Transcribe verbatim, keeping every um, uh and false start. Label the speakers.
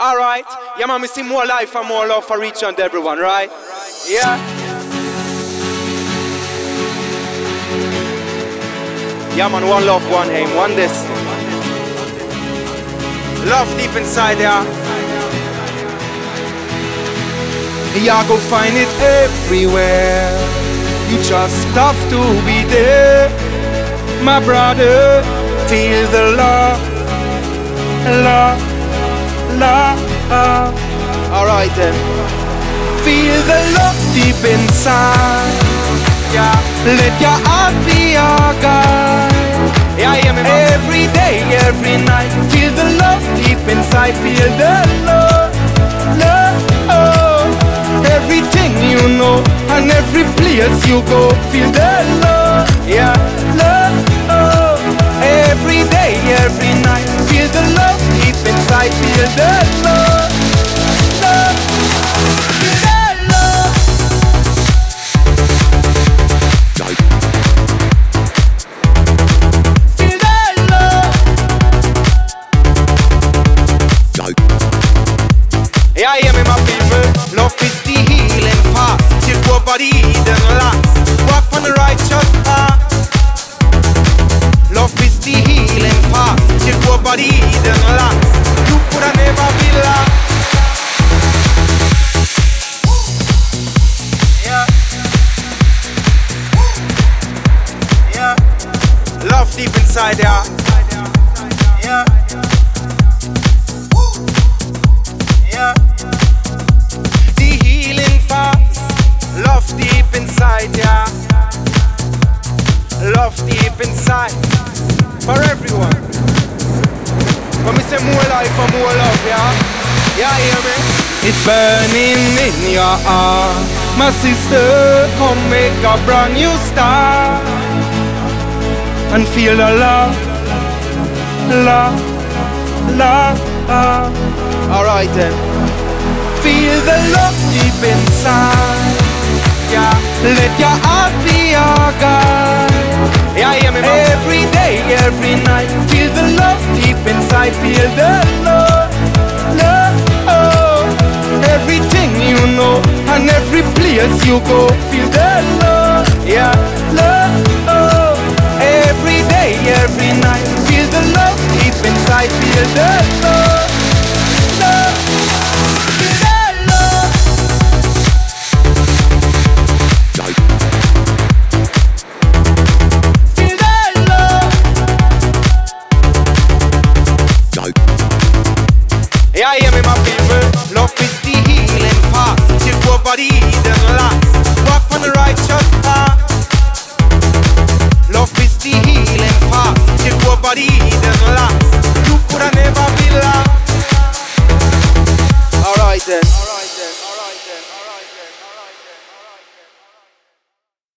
Speaker 1: Alright, yeah man, we see more life and more love for each and everyone, right? Yeah. Yeah man, one love, one aim, one destiny. Love deep inside there. Yeah, go find it everywhere. You just have to be there, my brother. Feel the love, love, love. Alright then. Feel the love deep inside. Yeah. Let your heart be your guide. Yeah, yeah, man. Every day, every night. Feel the love deep inside. Feel the love, love. Oh. Everything you know and every place you go. Feel the love, yeah, love. Oh. Every day, every night. Feel the love deep inside. Feel the love, love. Feel the love. Feel the love. Yeah, hear me, my people. Love is the healing path. Till your body then last. Walk on the righteous path. Love is the healing path. Till your body then last. You coulda never be lost. Yeah. Yeah. Love deep inside ya. Yeah. Yeah. The healing path. Love deep inside ya. Love deep inside. For everyone. When we say more life and more love, yeah? Yeah, hear me? It's burning in your heart. My sister, come make a brand new start. And feel the love, love, love. Alright then. Feel the love deep inside. Yeah. Let your heart be your guide. Yeah, hear me, man. Every day, every night. Feel the love deep inside. Feel the love, love. Oh. Everything you know and every place you go. Feel the love, yeah, love. Oh. Every day, every night. Feel the love deep inside. Feel the love, love. Feel the love. Feel the love. Yeah, hear me, my people. Love is the healing path. Till your body then last. Walk on the righteous path. Love is the healing path. Till your body then last. You coulda never be lost. Alright then.